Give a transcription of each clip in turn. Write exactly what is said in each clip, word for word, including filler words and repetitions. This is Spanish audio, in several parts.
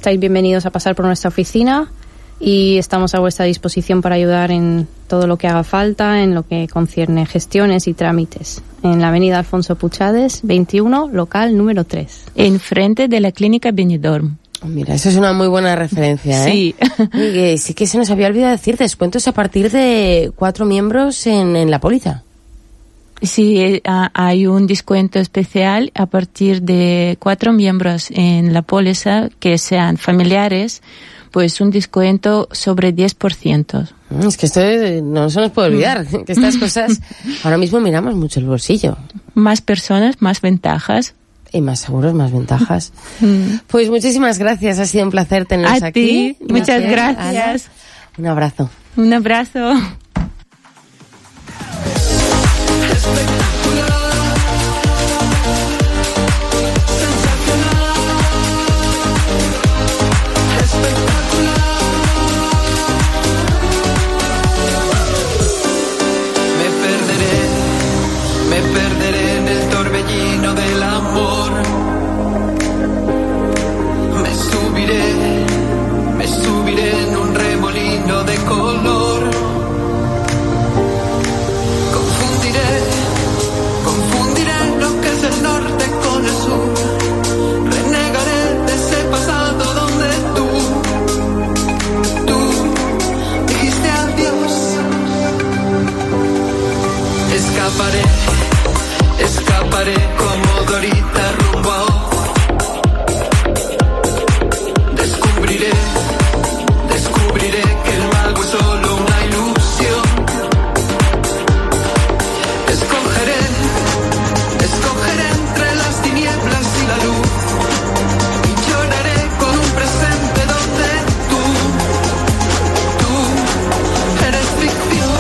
estáis bienvenidos a pasar por nuestra oficina y estamos a vuestra disposición para ayudar en todo lo que haga falta, en lo que concierne gestiones y trámites. En la avenida Alfonso Puchades, veintiuno, local número tres. Enfrente de la clínica Benidorm. Mira, eso es una muy buena referencia, ¿eh? Sí. Y sí que se nos había olvidado decir descuentos a partir de cuatro miembros en, en la póliza. Sí, hay un descuento especial a partir de cuatro miembros en la póliza que sean familiares, pues un descuento sobre diez por ciento. Es que esto no se nos puede olvidar, que estas cosas ahora mismo miramos mucho el bolsillo. Más personas, más ventajas. Y más seguros, más ventajas. Pues muchísimas gracias, ha sido un placer teneros a aquí. Ti, muchas gracias. Ana, un abrazo. Un abrazo. Escaparé, escaparé como Dorita rumbo a Oz. Descubriré, descubriré que el mago es solo una ilusión. Escogeré, escogeré entre las tinieblas y la luz. Y lloraré con un presente donde tú, tú eres ficción.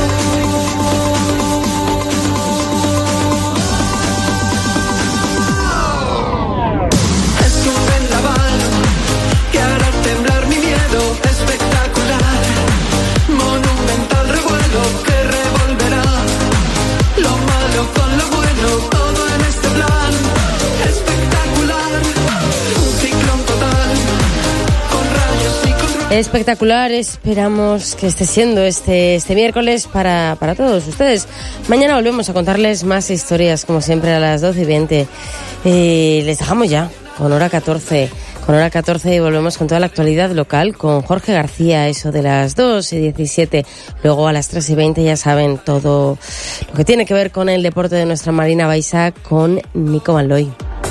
Espectacular, esperamos que esté siendo este, este miércoles para, para todos ustedes. Mañana volvemos a contarles más historias, como siempre, a las doce y veinte. Eh, les dejamos ya con hora catorce. Con hora catorce y volvemos con toda la actualidad local con Jorge García, eso de las dos y diecisiete. Luego a las tres y veinte ya saben todo lo que tiene que ver con el deporte de nuestra Marina Baixa con Nico Van Looy.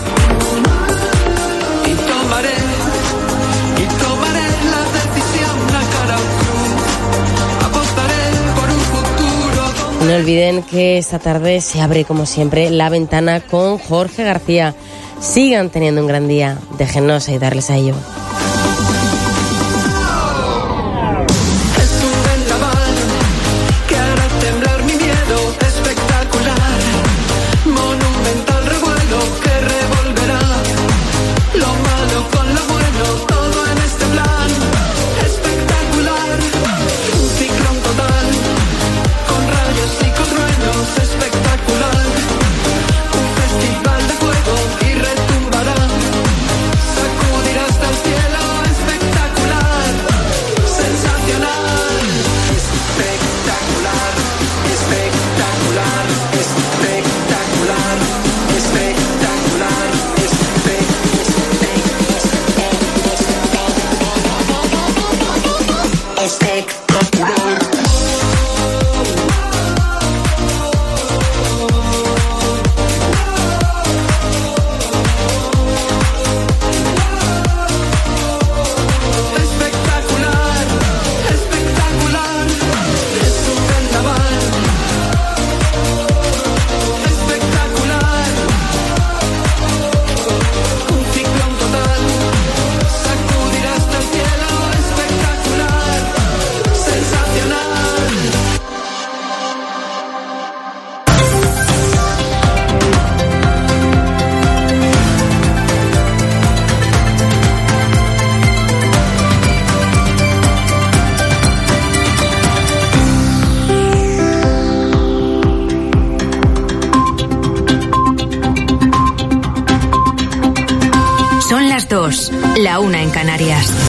No olviden que esta tarde se abre, como siempre, La Ventana con Jorge García. Sigan teniendo un gran día. Déjennos ayudarles a ello. La una en Canarias.